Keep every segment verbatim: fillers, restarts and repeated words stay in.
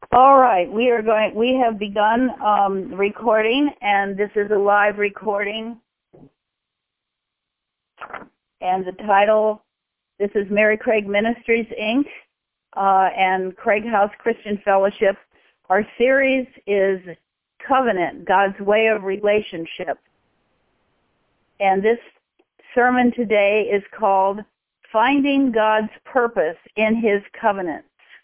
All right, we are going. We have begun um, recording, and this is a live recording. And the title, this is Mary Craig Ministries, Incorporated, uh, and Craig House Christian Fellowship. Our series is Covenant, God's Way of Relationship. And this sermon today is called Finding God's Purpose in His Covenants.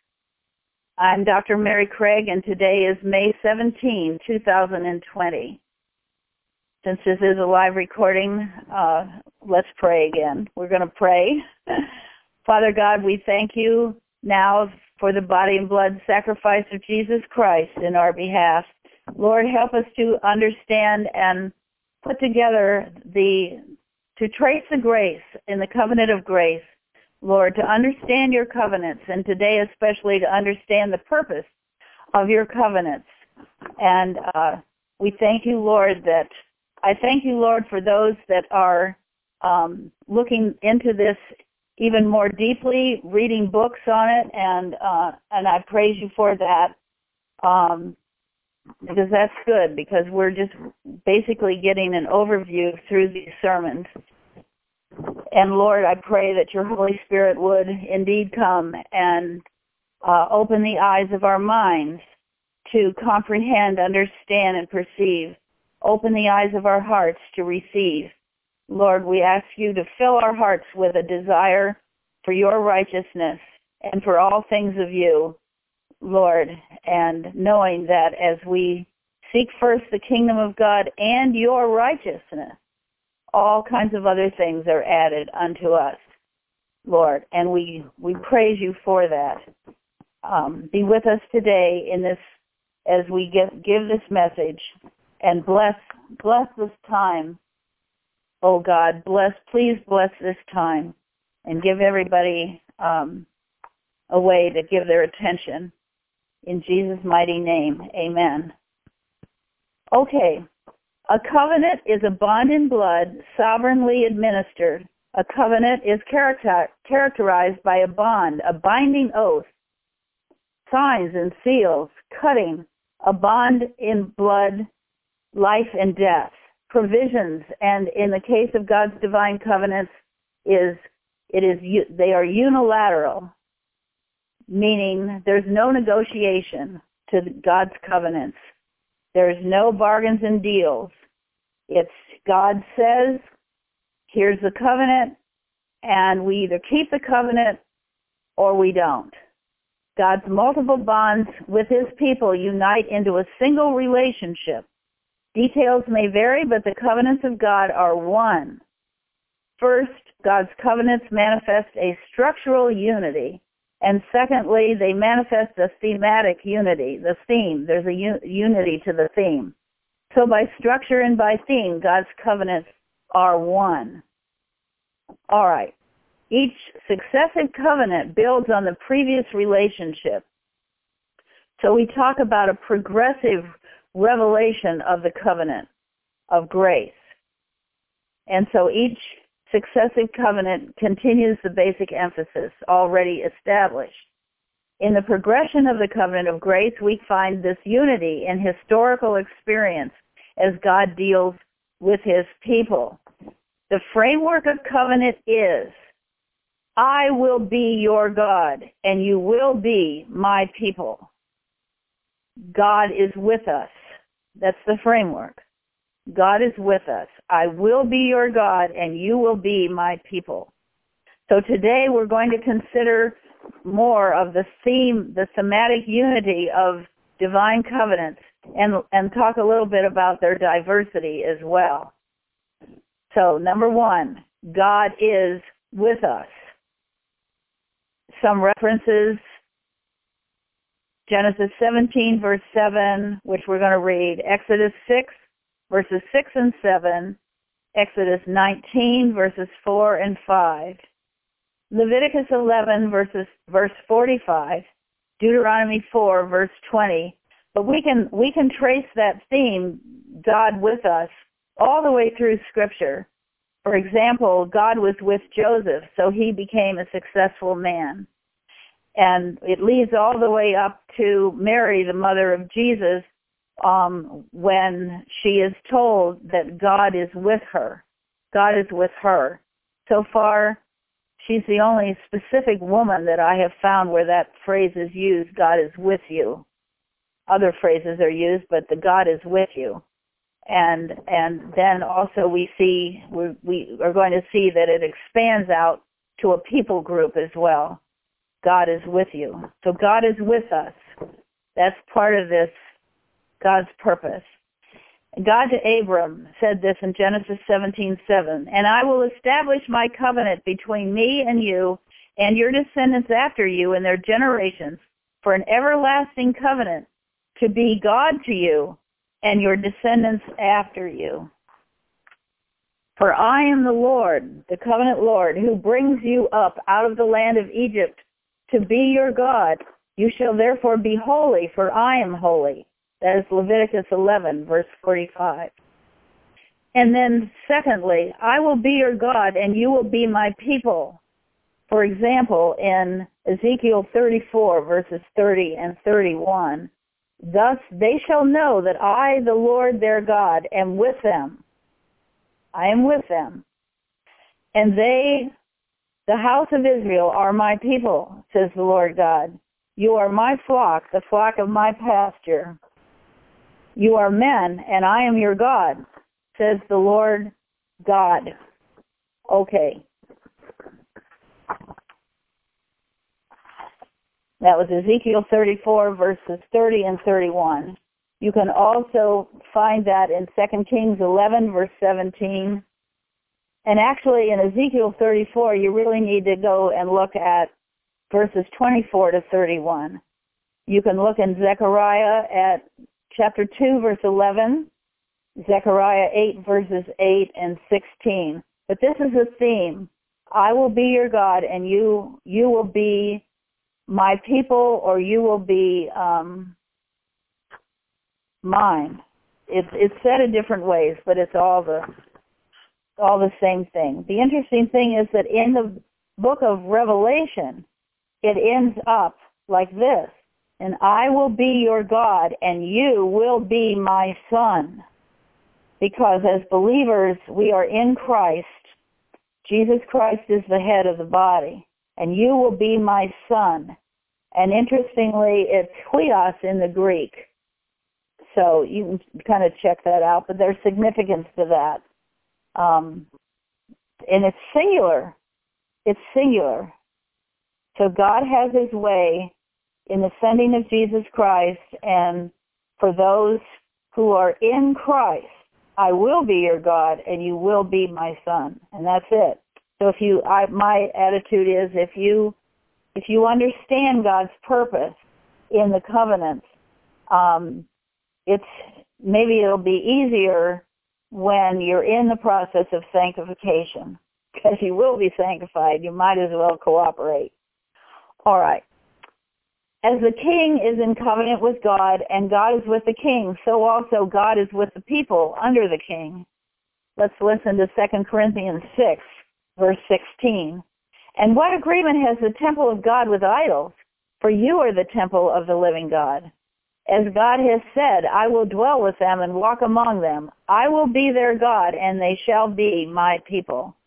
I'm Doctor Mary Craig, and today is May seventeenth, two thousand twenty. Since this is a live recording, uh, let's pray again. We're going to pray. Father God, we thank you now for the body and blood sacrifice of Jesus Christ in our behalf. Lord, help us to understand and put together the, to trace the grace in the covenant of grace, Lord, to understand your covenants, and today especially to understand the purpose of your covenants. And uh, we thank you, Lord, that I thank you, Lord, for those that are um, looking into this even more deeply, reading books on it, and uh, and I praise you for that, um, because that's good, because we're just basically getting an overview through these sermons. And Lord, I pray that your Holy Spirit would indeed come and uh, open the eyes of our minds to comprehend, understand, and perceive. Open the eyes of our hearts to receive. Lord, we ask you to fill our hearts with a desire for your righteousness and for all things of you, Lord, and knowing that as we seek first the kingdom of God and your righteousness, all kinds of other things are added unto us, Lord, and we, we praise you for that. Um, be with us today in this, as we give, give this message, and bless, bless this time, oh God, bless, please bless this time, and give everybody um, a way to give their attention. In Jesus' mighty name, amen. Okay. A covenant is a bond in blood, sovereignly administered. A covenant is character, characterized by a bond, a binding oath, signs and seals, cutting, a bond in blood, life and death, provisions, and in the case of God's divine covenants, is it is they are unilateral, meaning there's no negotiation to God's covenants. There's no bargains and deals. It's God says, here's the covenant, and we either keep the covenant or we don't. God's multiple bonds with his people unite into a single relationship. Details may vary, but the covenants of God are one. First, God's covenants manifest a structural unity. And secondly, they manifest a thematic unity, the theme. There's a un- unity to the theme. So by structure and by theme, God's covenants are one. All right. Each successive covenant builds on the previous relationship. So we talk about a progressive revelation of the covenant of grace. And so each successive covenant continues the basic emphasis already established. In the progression of the covenant of grace, we find this unity in historical experience as God deals with his people. The framework of covenant is, I will be your God, and you will be my people. God is with us. That's the framework. God is with us. I will be your God, and you will be my people. So today we're going to consider more of the theme, the thematic unity of divine covenants, and, and talk a little bit about their diversity as well. So number one, God is with us. Some references, Genesis seventeen, verse seven, which we're going to read, Exodus six, verses six and seven, Exodus nineteen, verses four and five, Leviticus eleven, verses, verse forty-five, Deuteronomy four, verse twenty. But we can we can trace that theme, God with us, all the way through Scripture. For example, God was with Joseph, so he became a successful man. And it leads all the way up to Mary, the mother of Jesus, um, when she is told that God is with her. God is with her. So far, she's the only specific woman that I have found where that phrase is used, God is with you. Other phrases are used, but the God is with you. And and then also we see, we, we are going to see that it expands out to a people group as well. God is with you. So God is with us. That's part of this, God's purpose. God to Abram said this in Genesis seventeen seven, and I will establish my covenant between me and you and your descendants after you and their generations for an everlasting covenant to be God to you and your descendants after you. For I am the Lord, the covenant Lord, who brings you up out of the land of Egypt to be your God. You shall therefore be holy, for I am holy. That is Leviticus eleven, verse forty-five. And then secondly, I will be your God, and you will be my people. For example, in Ezekiel thirty-four, verses thirty and thirty-one, thus they shall know that I, the Lord their God, am with them. I am with them. And they, the house of Israel, are my people, says the Lord God. You are my flock, the flock of my pasture. You are men, and I am your God, says the Lord God. Okay. That was Ezekiel thirty-four, verses thirty and thirty-one. You can also find that in Second Kings eleven, verse seventeen. And actually in Ezekiel thirty-four, you really need to go and look at verses twenty-four to thirty-one. You can look in Zechariah at chapter two, verse eleven, Zechariah eight, verses eight and sixteen. But this is a theme. I will be your God, and you you will be my people, or you will be um, mine. It's it's said in different ways, but it's all the all the same thing. The interesting thing is that in the book of Revelation, it ends up like this. And I will be your God, and you will be my son. Because as believers, we are in Christ. Jesus Christ is the head of the body. And you will be my son. And interestingly, it's huios in the Greek. So you can kind of check that out, but there's significance to that. Um, and it's singular. It's singular. So God has his way in the sending of Jesus Christ, and for those who are in Christ, I will be your God, and you will be my son, and that's it. So if you, I, my attitude is, if you, if you understand God's purpose in the covenants, um, it's maybe it'll be easier when you're in the process of sanctification, because you will be sanctified. You might as well cooperate. All right. As the king is in covenant with God, and God is with the king, so also God is with the people under the king. Let's listen to Second Corinthians six, verse sixteen. And what agreement has the temple of God with idols? For you are the temple of the living God. As God has said, I will dwell with them and walk among them. I will be their God, and they shall be my people.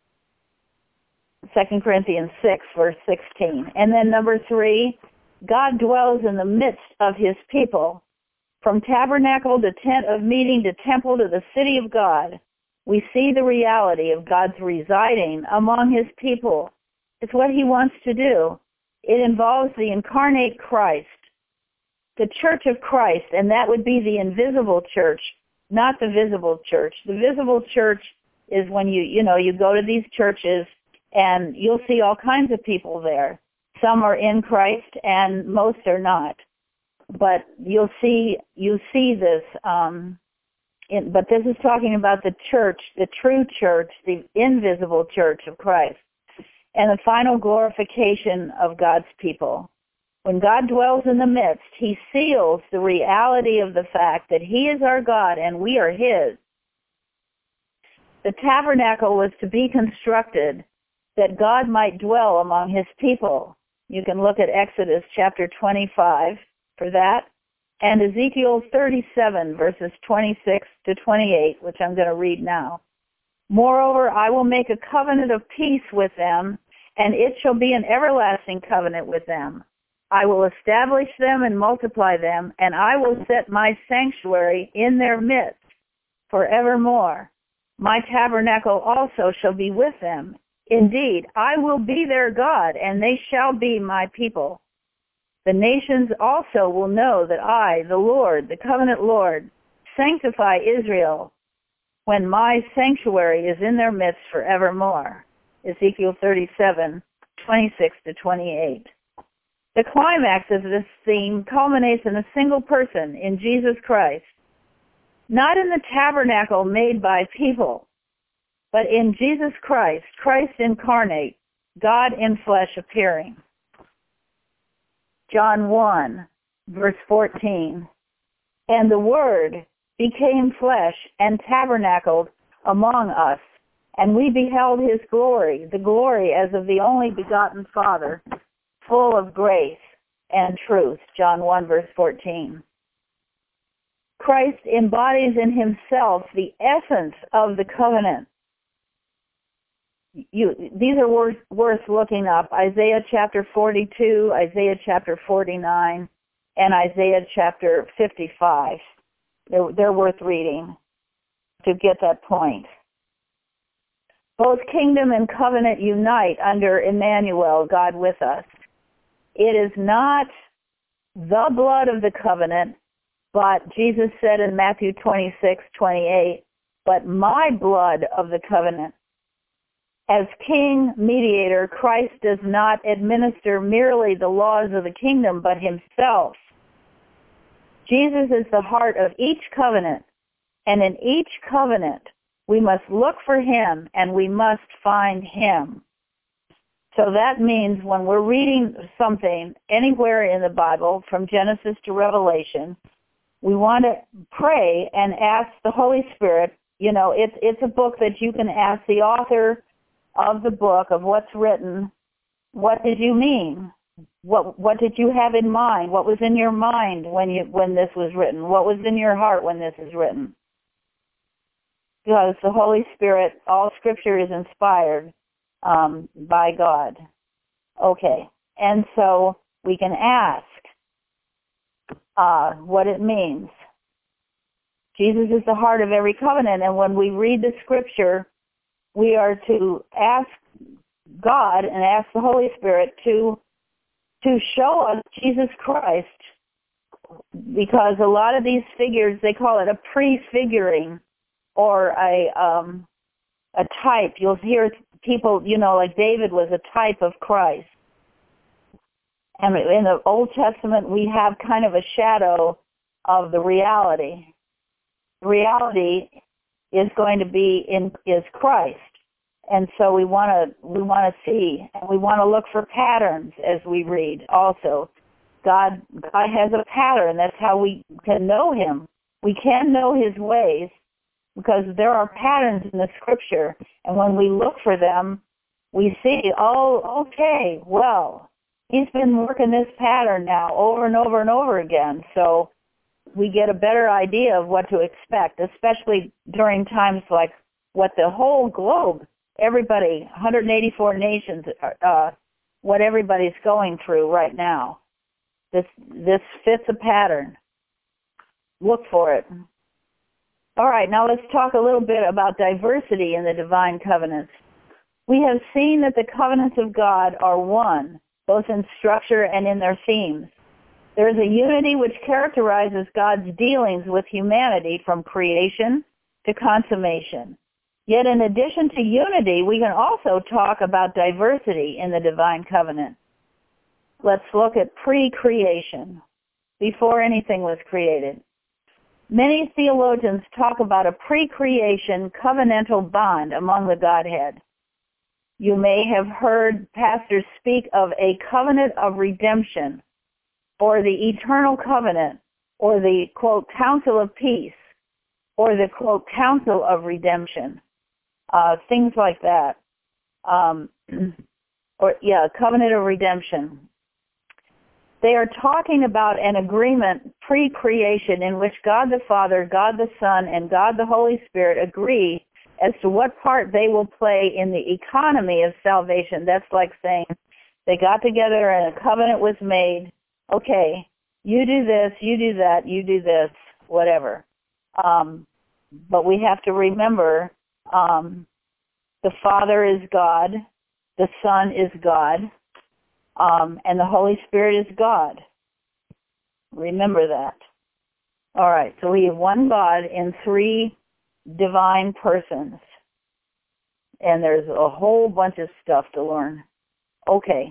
Second Corinthians six, verse sixteen. And then number three, God dwells in the midst of his people. From tabernacle to tent of meeting to temple to the city of God, we see the reality of God's residing among his people. It's what he wants to do. It involves the incarnate Christ, the church of Christ, and that would be the invisible church, not the visible church. The visible church is when you, you know, you go to these churches and you'll see all kinds of people there. Some are in Christ, and most are not. But you'll see, you see this. Um, in, but this is talking about the church, the true church, the invisible church of Christ, and the final glorification of God's people. When God dwells in the midst, he seals the reality of the fact that he is our God and we are his. The tabernacle was to be constructed that God might dwell among his people. You can look at Exodus chapter twenty-five for that, and Ezekiel thirty-seven, verses twenty-six to twenty-eight, which I'm going to read now. Moreover, I will make a covenant of peace with them, and it shall be an everlasting covenant with them. I will establish them and multiply them, and I will set my sanctuary in their midst forevermore. My tabernacle also shall be with them. Indeed, I will be their God, and they shall be my people. The nations also will know that I, the Lord, the covenant Lord, sanctify Israel when my sanctuary is in their midst forevermore. Ezekiel thirty-seven, twenty-six to twenty-eight. The climax of this theme culminates in a single person, in Jesus Christ, not in the tabernacle made by people, but in Jesus Christ, Christ incarnate, God in flesh appearing. John one, verse fourteen. And the Word became flesh and tabernacled among us, and we beheld his glory, the glory as of the only begotten Father, full of grace and truth. John one, verse fourteen. Christ embodies in himself the essence of the covenant. You, these are worth, worth looking up. Isaiah chapter forty-two, Isaiah chapter forty-nine, and Isaiah chapter fifty-five. They're, they're worth reading to get that point. Both kingdom and covenant unite under Emmanuel, God with us. It is not the blood of the covenant, but Jesus said in Matthew twenty-six, twenty-eight, but my blood of the covenant. As king mediator, Christ does not administer merely the laws of the kingdom, but himself. Jesus is the heart of each covenant, and in each covenant, we must look for him, and we must find him. So that means when we're reading something anywhere in the Bible, from Genesis to Revelation, we want to pray and ask the Holy Spirit. You know, it's it's a book that you can ask the author of the book, of what's written, what did you mean? What what did you have in mind? What was in your mind when you when this was written? What was in your heart when this is written? Because the Holy Spirit, all Scripture is inspired um, by God. Okay, and so we can ask uh, what it means. Jesus is the heart of every covenant, and when we read the Scripture, we are to ask God and ask the Holy Spirit to to show us Jesus Christ, because a lot of these figures, they call it a prefiguring or a um, a type. You'll hear people, you know, like David was a type of Christ. And in the Old Testament, we have kind of a shadow of the reality. The reality is going to be in is Christ. And so we want to we want to see, and we want to look for patterns as we read also. God, God has a pattern. That's how we can know him. We can know his ways because there are patterns in the Scripture. And when we look for them, we see, oh, okay, well, he's been working this pattern now over and over and over again. So we get a better idea of what to expect, especially during times like what the whole globe, everybody, one hundred eighty-four nations, uh, what everybody's going through right now. This this fits a pattern. Look for it. All right, now let's talk a little bit about diversity in the divine covenants. We have seen that the covenants of God are one, both in structure and in their themes. There is a unity which characterizes God's dealings with humanity from creation to consummation. Yet in addition to unity, we can also talk about diversity in the divine covenant. Let's look at pre-creation, before anything was created. Many theologians talk about a pre-creation covenantal bond among the Godhead. You may have heard pastors speak of a covenant of redemption, or the eternal covenant, or the, quote, council of peace, or the, quote, council of redemption, uh, things like that. Um, or, yeah, covenant of redemption. They are talking about an agreement pre-creation in which God the Father, God the Son, and God the Holy Spirit agree as to what part they will play in the economy of salvation. That's like saying they got together and a covenant was made. Okay, you do this, you do that, you do this, whatever. Um, but we have to remember um, the Father is God, the Son is God, um, and the Holy Spirit is God. Remember that. All right, so we have one God in three divine persons. And there's a whole bunch of stuff to learn. Okay.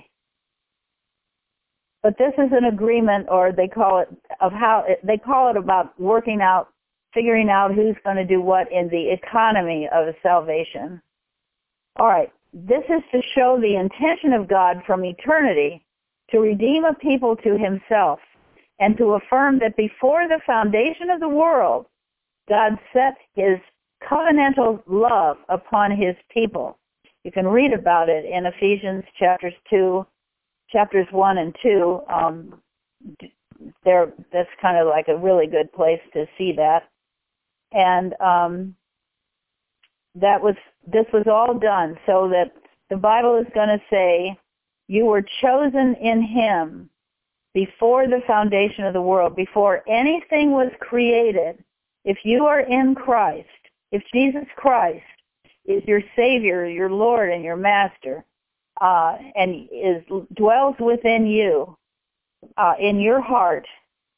But this is an agreement, or they call it, of how, they call it about working out, figuring out who's going to do what in the economy of salvation. All right. This is to show the intention of God from eternity to redeem a people to himself and to affirm that before the foundation of the world, God set his covenantal love upon his people. You can read about it in Ephesians chapters two, chapters one and two. Um, there, that's kind of like a really good place to see that. And um, that was this was all done so that the Bible is going to say, you were chosen in him before the foundation of the world, before anything was created. If you are in Christ, if Jesus Christ is your Savior, your Lord, and your Master, uh, and is dwells within you, uh, in your heart,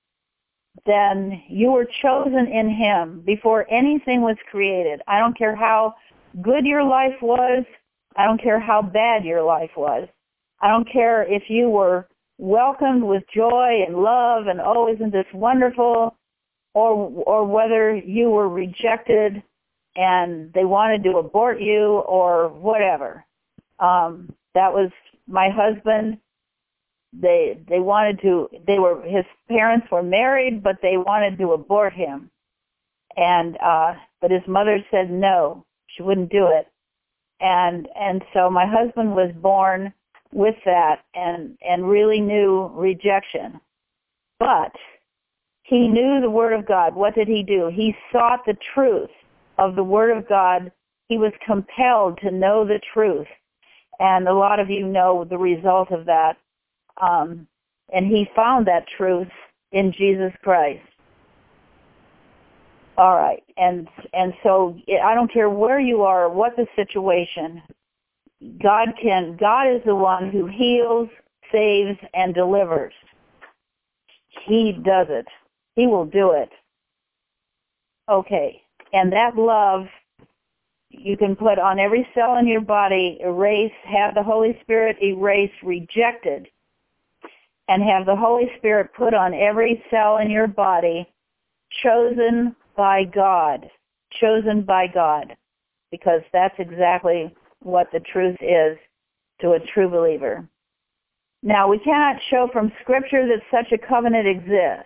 then you were chosen in him before anything was created. I don't care how good your life was. I don't care how bad your life was. I don't care if you were welcomed with joy and love and, oh, isn't this wonderful, or or whether you were rejected and they wanted to abort you or whatever. Um, that was my husband. They they wanted to, they were, his parents were married, but they wanted to abort him. And, uh, but his mother said no, she wouldn't do it. And, and so my husband was born with that and, and really knew rejection. But he knew the Word of God. What did he do? He sought the truth of the Word of God. He was compelled to know the truth. And a lot of you know the result of that. Um, and he found that truth in Jesus Christ. All right. And and so I don't care where you are or what the situation, God can, God is the one who heals, saves, and delivers. He does it. He will do it. Okay. And that love you can put on every cell in your body, erase, have the Holy Spirit erase rejected, and have the Holy Spirit put on every cell in your body, chosen by God, chosen by God, because that's exactly what the truth is to a true believer. Now, we cannot show from Scripture that such a covenant exists.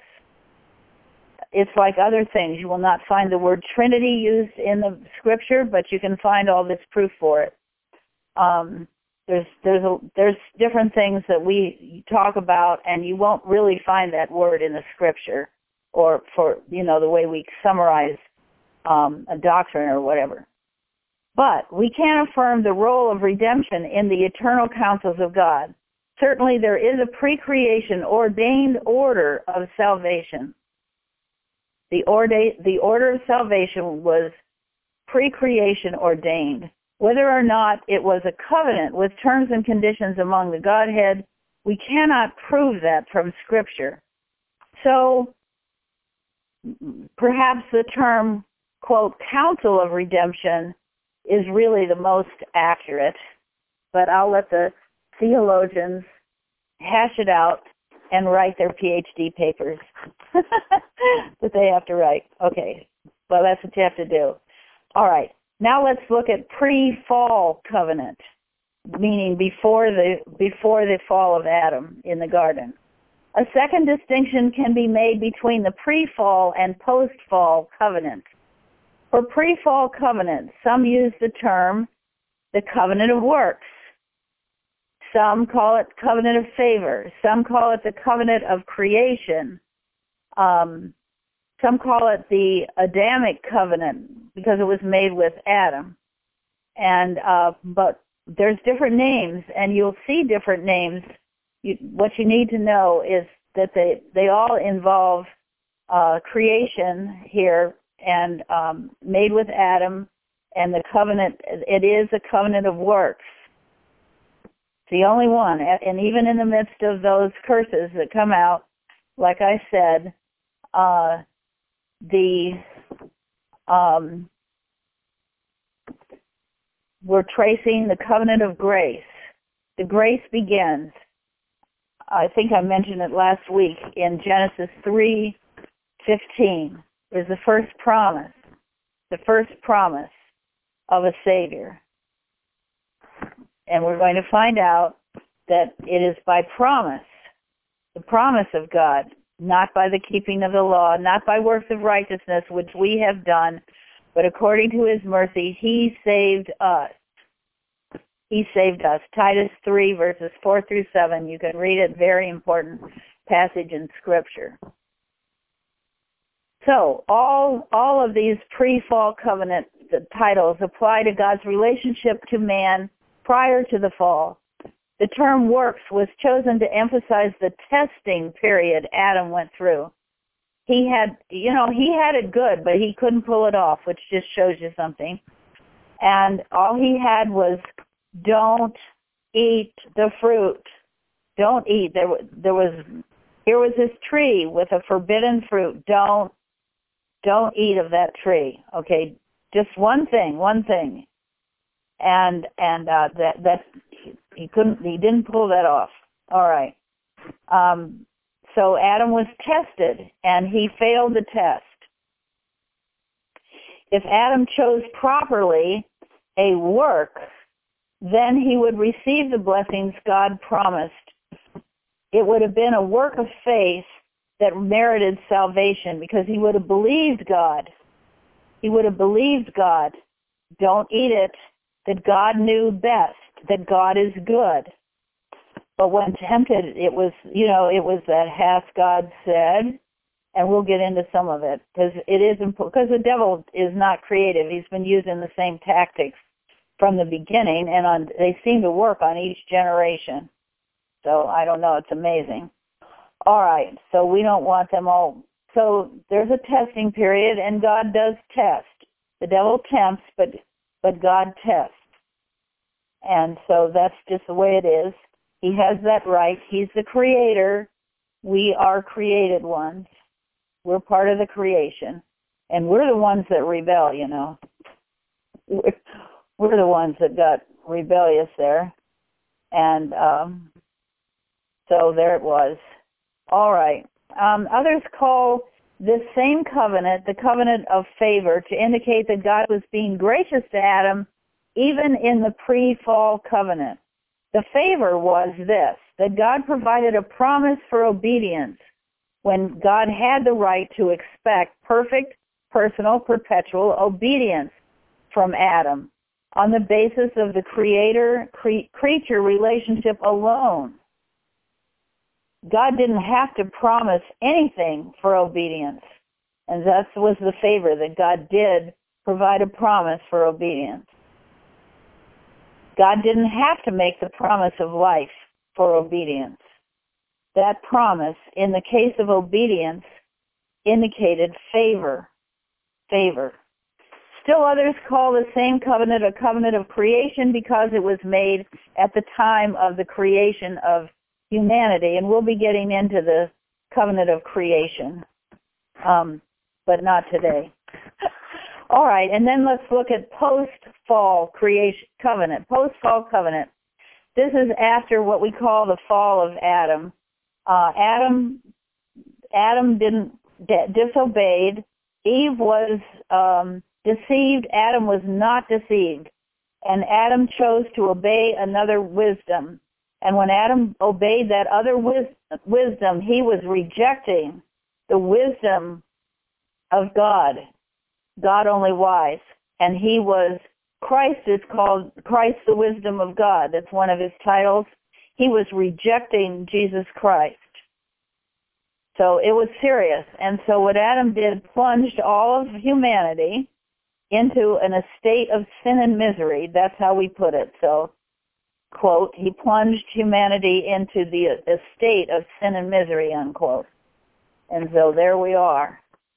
It's like other things. You will not find the word Trinity used in the Scripture, but you can find all this proof for it. Um, there's there's a, there's different things that we talk about, and you won't really find that word in the Scripture, or for you know the way we summarize um, a doctrine or whatever. But we can affirm the role of redemption in the eternal counsels of God. Certainly, there is a pre-creation ordained order of salvation. The order, the order of salvation was pre-creation ordained. Whether or not it was a covenant with terms and conditions among the Godhead, we cannot prove that from Scripture. So perhaps the term, quote, counsel of redemption is really the most accurate, but I'll let the theologians hash it out and write their P H D papers that they have to write. Okay, well, that's what you have to do. All right, now let's look at pre-fall covenant, meaning before the before the fall of Adam in the garden. A second distinction can be made between the pre-fall and post-fall covenant. For pre-fall covenant, some use the term the covenant of works. Some call it covenant of favor. Some call it the covenant of creation. Um, some call it the Adamic covenant because it was made with Adam. And uh, but there's different names, and you'll see different names. You, what you need to know is that they they all involve uh, creation here, and um, made with Adam, and the covenant. It is a covenant of works. It's the only one, and even in the midst of those curses that come out, like I said, uh, the um, we're tracing the covenant of grace. The grace begins. I think I mentioned it last week in Genesis three fifteen. Is the first promise, the first promise of a Savior. And we're going to find out that it is by promise, the promise of God, not by the keeping of the law, not by works of righteousness, which we have done, but according to his mercy, he saved us. He saved us. Titus three, verses four through seven. You can read it. Very important passage in Scripture. So all all of these pre-fall covenant titles apply to God's relationship to man prior to the fall. The term works was chosen to emphasize the testing period Adam went through. He had, you know, he had it good, but he couldn't pull it off, which just shows you something. And all he had was, don't eat the fruit. Don't eat. There, there was, here was this tree with a forbidden fruit. Don't, don't eat of that tree. Okay, just one thing, one thing. And and uh, that that he couldn't, he didn't pull that off. All right. Um, so Adam was tested, and he failed the test. If Adam chose properly a work, then he would receive the blessings God promised. It would have been a work of faith that merited salvation because he would have believed God. He would have believed God. Don't eat it. That God knew best. That God is good. But when tempted, it was, you know, it was that hath God said, and we'll get into some of it because it is important. Because the devil is not creative. He's been using the same tactics from the beginning, and on, they seem to work on each generation. So I don't know. It's amazing. All right. So we don't want them all. So there's a testing period, and God does test. The devil tempts, but but God tests. And so that's just the way it is. He has that right. He's the creator. We are created ones. We're part of the creation. And we're the ones that rebel, you know. We're, we're the ones that got rebellious there. And um, so there it was. All right. Um, others call this same covenant the covenant of favor to indicate that God was being gracious to Adam even in the pre-fall covenant. The favor was this, that God provided a promise for obedience when God had the right to expect perfect, personal, perpetual obedience from Adam on the basis of the creator-creature relationship alone. God didn't have to promise anything for obedience, and that was the favor, that God did provide a promise for obedience. God didn't have to make the promise of life for obedience. That promise, in the case of obedience, indicated favor. Favor. Still others call the same covenant a covenant of creation because it was made at the time of the creation of humanity, and we'll be getting into the covenant of creation, um, but not today. All right, and then let's look at post-fall creation covenant. Post-fall covenant. This is after what we call the fall of Adam. Uh, Adam, Adam didn't disobeyed. Eve was um, deceived. Adam was not deceived, and Adam chose to obey another wisdom. And when Adam obeyed that other wis- wisdom, he was rejecting the wisdom of God, God only wise. And he was, Christ is called Christ the wisdom of God. That's one of his titles. he was rejecting Jesus Christ. So it was serious. And so what Adam did plunged all of humanity into an estate of sin and misery. That's how we put it. So, quote, he plunged humanity into the estate of sin and misery, unquote. And so there we are.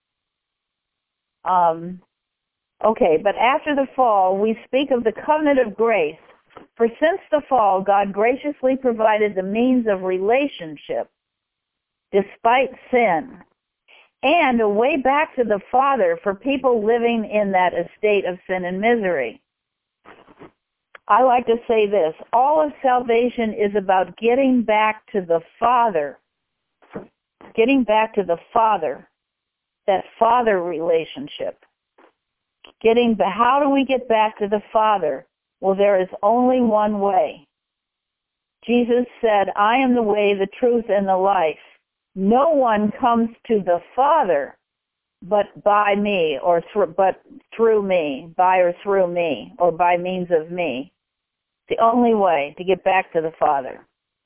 Um, okay, but after the fall, we speak of the covenant of grace. For since the fall, God graciously provided the means of relationship despite sin, and a way back to the Father for people living in that estate of sin and misery. I like to say this, all of salvation is about getting back to the Father, getting back to the Father, that Father relationship. Getting, how do we get back to the Father? Well, there is only one way. Jesus said, I am the way, the truth, and the life. No one comes to the Father but by me, or through, but through me, by or through me, or by means of me. The only way to get back to the Father.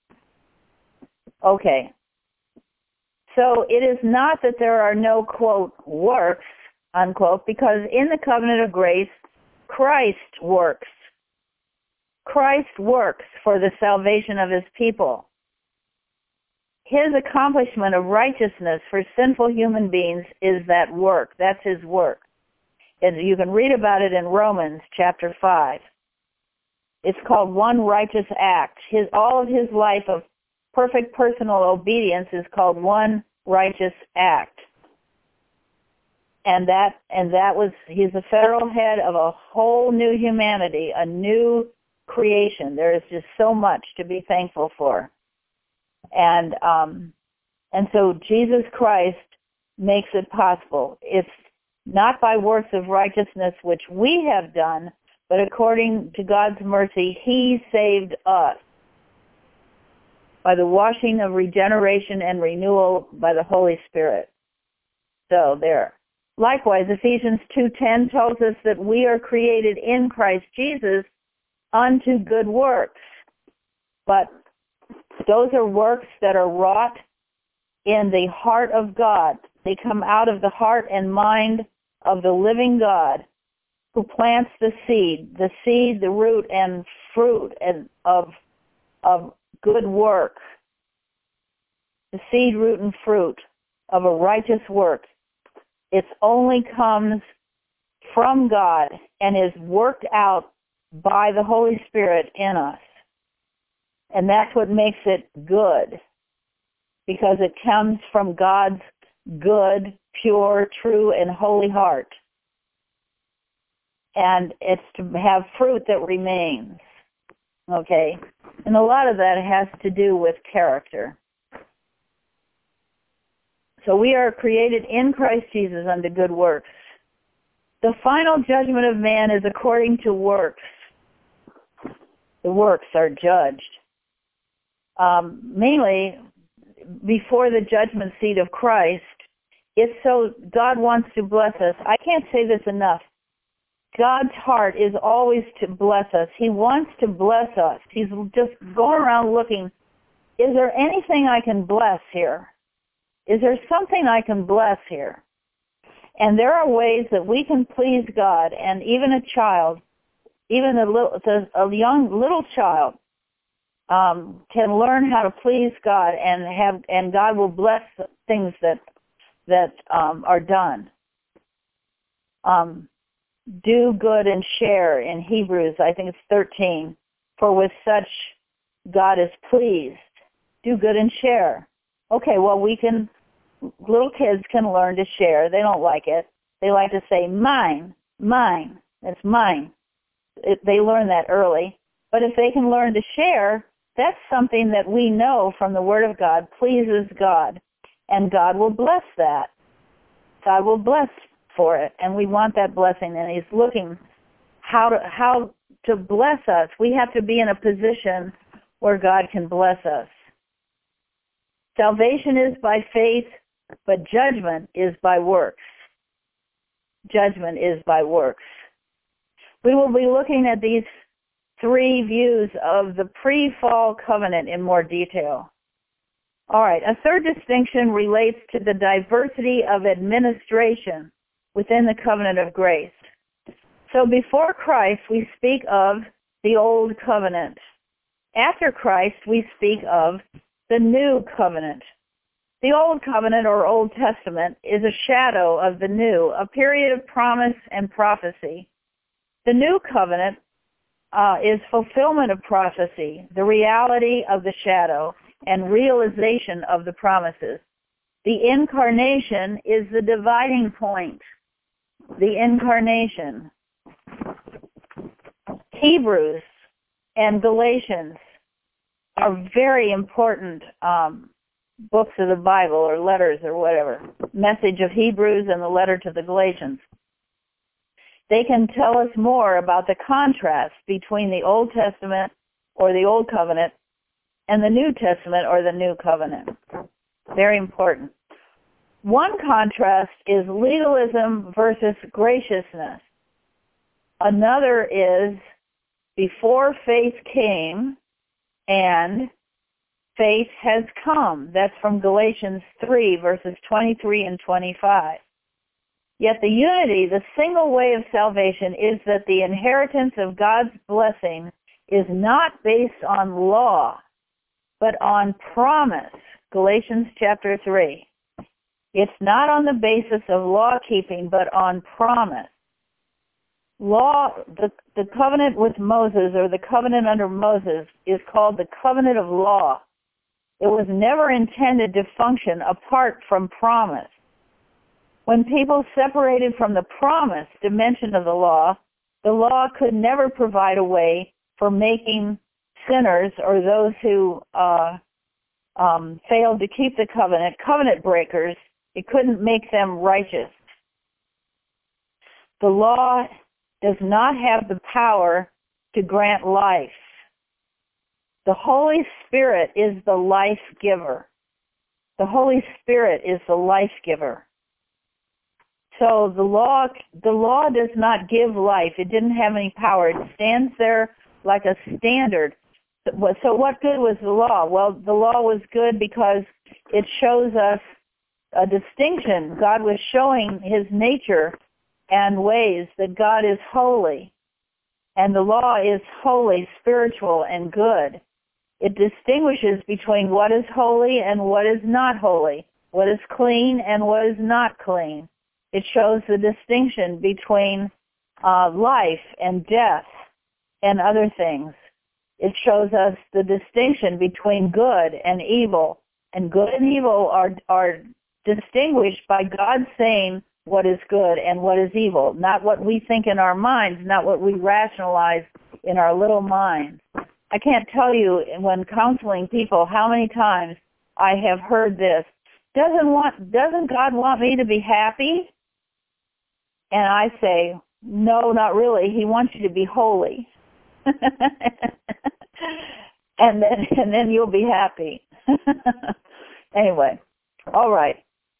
Okay. So it is not that there are no, quote, works, unquote, because in the covenant of grace, Christ works. Christ works for the salvation of his people. His accomplishment of righteousness for sinful human beings is that work. That's his work. And you can read about it in Romans chapter five. It's called one righteous act. His, all of his life of perfect personal obedience is called one righteous act. And that, and that was, he's the federal head of a whole new humanity, a new creation. There is just so much to be thankful for. And um, and so Jesus Christ makes it possible. It's not by works of righteousness which we have done, but according to God's mercy, he saved us by the washing of regeneration and renewal by the Holy Spirit. So there. Likewise, Ephesians two ten tells us that we are created in Christ Jesus unto good works. But those are works that are wrought in the heart of God. They come out of the heart and mind of the living God who plants the seed, the seed, the root, and fruit and of, of good work. The seed, root, and fruit of a righteous work. It only comes from God and is worked out by the Holy Spirit in us. And that's what makes it good, because it comes from God's good, pure, true, and holy heart. And it's to have fruit that remains, okay? And a lot of that has to do with character. So we are created in Christ Jesus unto good works. The final judgment of man is according to works. The works are judged. Um, mainly, before the judgment seat of Christ, it's so God wants to bless us. I can't say this enough. God's heart is always to bless us. He wants to bless us. He's just going around looking, is there anything I can bless here? Is there something I can bless here? And there are ways that we can please God, and even a child, even a little, a young little child, um, can learn how to please God, and have, and God will bless things that that um, are done. Um, do good and share in Hebrews, I think it's thirteen. For with such God is pleased. Do good and share. Okay, well we can. Little kids can learn to share. They don't like it. They like to say, mine, mine, that's mine. It, they learn that early. But if they can learn to share, that's something that we know from the Word of God pleases God. And God will bless that. God will bless for it. And we want that blessing. And He's looking how to, how to bless us. We have to be in a position where God can bless us. Salvation is by faith, but judgment is by works. Judgment is by works. We will be looking at these three views of the pre-fall covenant in more detail. All right, a third distinction relates to the diversity of administration within the covenant of grace. So before Christ, we speak of the old covenant. After Christ, we speak of the new covenant. The old covenant or Old Testament is a shadow of the new, a period of promise and prophecy. The new covenant uh, is fulfillment of prophecy, the reality of the shadow, and realization of the promises. The incarnation is the dividing point. The incarnation. Hebrews and Galatians are very important um, books of the Bible or letters or whatever. Message of Hebrews and the letter to the Galatians. They can tell us more about the contrast between the Old Testament or the Old Covenant and the New Testament or the New Covenant. Very important. One contrast is legalism versus graciousness. Another is before faith came and faith has come. That's from Galatians three, verses twenty-three and twenty-five. Yet the unity, the single way of salvation, is that the inheritance of God's blessing is not based on law, but on promise. Galatians chapter three. It's not on the basis of law keeping, but on promise. Law, the, the covenant with Moses, or the covenant under Moses, is called the covenant of law. It was never intended to function apart from promise. When people separated from the promise dimension of the law, the law could never provide a way for making sinners or those who uh, um, failed to keep the covenant, covenant breakers. It couldn't make them righteous. The law does not have the power to grant life. The Holy Spirit is the life giver. The Holy Spirit is the life giver. So the law, the law does not give life. It didn't have any power. It stands there like a standard. So what good was the law? Well, the law was good because it shows us a distinction. God was showing his nature and ways that God is holy. And the law is holy, spiritual, and good. It distinguishes between what is holy and what is not holy, what is clean and what is not clean. It shows the distinction between uh, life and death and other things. It shows us the distinction between good and evil. And good and evil are, are distinguished by God saying what is good and what is evil, not what we think in our minds, not what we rationalize in our little minds. I can't tell you when counseling people how many times I have heard this. Doesn't want, doesn't God want me to be happy? And I say, no, not really. He wants you to be holy. and then and then you'll be happy. Anyway, all right.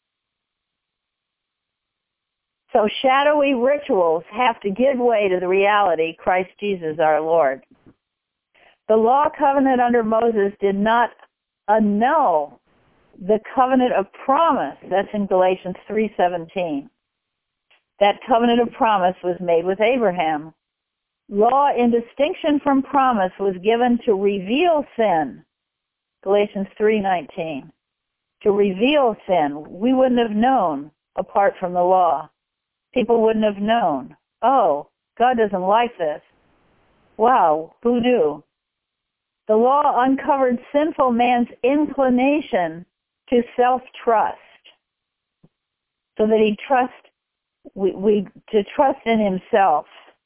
So shadowy rituals have to give way to the reality, Christ Jesus our Lord. The law covenant under Moses did not annul the covenant of promise. That's in Galatians three seventeen. That covenant of promise was made with Abraham. Law, in distinction from promise, was given to reveal sin. Galatians three nineteen. To reveal sin. We wouldn't have known apart from the law. People wouldn't have known. Oh, God doesn't like this. Wow, who knew? The law uncovered sinful man's inclination to self-trust, so that he trust, we, we to trust in himself.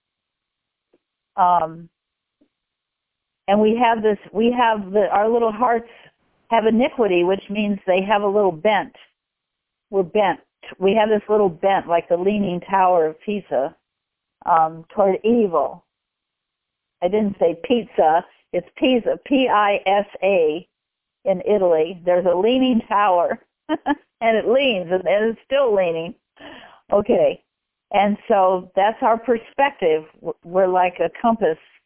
Um, and we have this, we have the, our little hearts have iniquity, which means they have a little bent. We're bent. We have this little bent, like the Leaning Tower of Pisa, um, toward evil. I didn't say pizza. It's Pisa, P I S A, in Italy. There's a leaning tower, and it leans, and it's still leaning. Okay, and so that's our perspective. We're like a compass,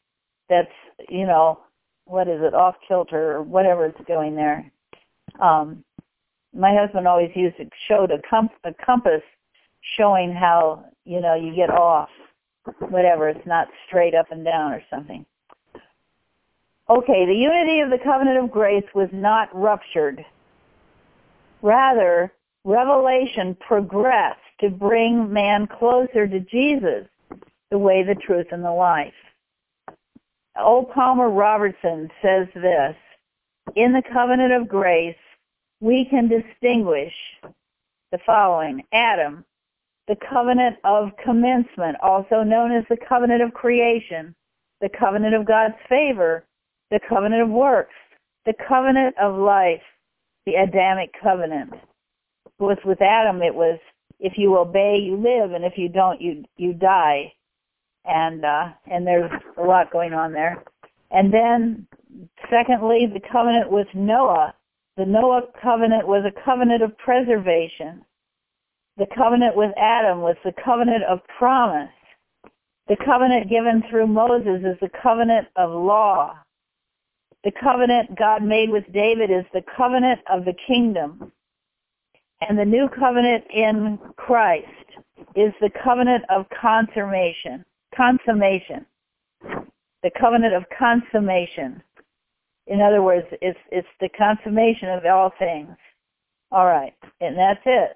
that's, you know, what is it, off kilter or whatever is going there. Um, my husband always used to show a, comp- a compass showing how, you know, you get off, whatever, it's not straight up and down or something. Okay, the unity of the covenant of grace was not ruptured. Rather, revelation progressed to bring man closer to Jesus, the way, the truth, and the life. O. Palmer Robertson says this: in the covenant of grace, we can distinguish the following. Adam, the covenant of commencement, also known as the covenant of creation, the covenant of God's favor, the covenant of works, the covenant of life, the Adamic covenant. It was with Adam, it was, if you obey, you live, and if you don't, you you die. And uh, and there's a lot going on there. And then, secondly, the covenant with Noah. The Noah covenant was a covenant of preservation. The covenant with Adam was the covenant of promise. The covenant given through Moses is the covenant of law. The covenant God made with David is the covenant of the kingdom. And the new covenant in Christ is the covenant of consummation. Consummation. The covenant of consummation. In other words, it's it's the consummation of all things. All right, and that's it.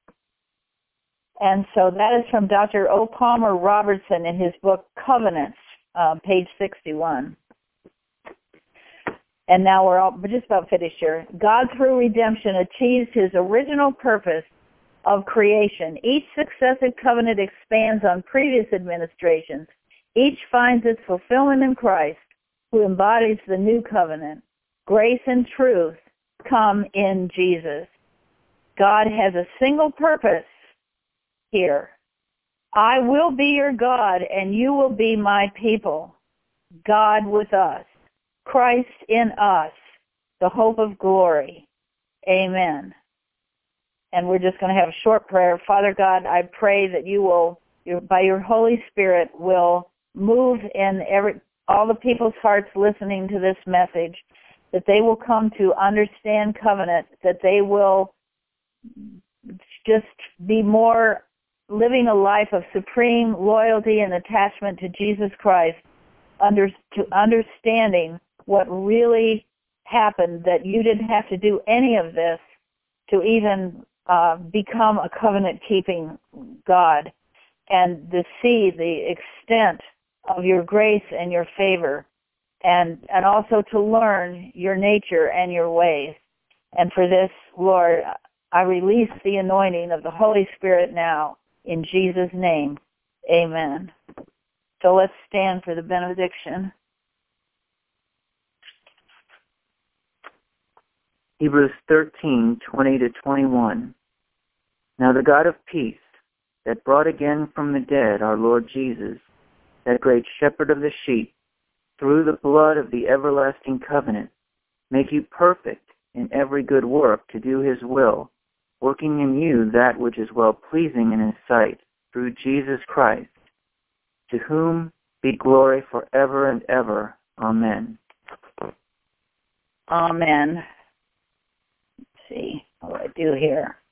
And so that is from Doctor O. Palmer Robertson in his book Covenants, uh, page sixty-one. And now we're all we're just about finished here. God, through redemption, achieves his original purpose of creation. Each successive covenant expands on previous administrations. Each finds its fulfillment in Christ, who embodies the new covenant. Grace and truth come in Jesus. God has a single purpose here. I will be your God, and you will be my people. God with us. Christ in us, the hope of glory. Amen. And we're just going to have a short prayer. Father God, I pray that you will, by your Holy Spirit, will move in every all the people's hearts listening to this message, that they will come to understand covenant, that they will just be more living a life of supreme loyalty and attachment to Jesus Christ, under, to understanding what really happened, that you didn't have to do any of this to even uh, become a covenant-keeping God, and to see the extent of your grace and your favor, and and also to learn your nature and your ways. And for this, Lord, I release the anointing of the Holy Spirit now, in Jesus' name. Amen. So let's stand for the benediction. Hebrews thirteen, twenty to twenty-one. Now the God of peace, that brought again from the dead our Lord Jesus, that great shepherd of the sheep, through the blood of the everlasting covenant, make you perfect in every good work to do his will, working in you that which is well-pleasing in his sight, through Jesus Christ, to whom be glory forever and ever. Amen. Amen. Let's see what do I do here.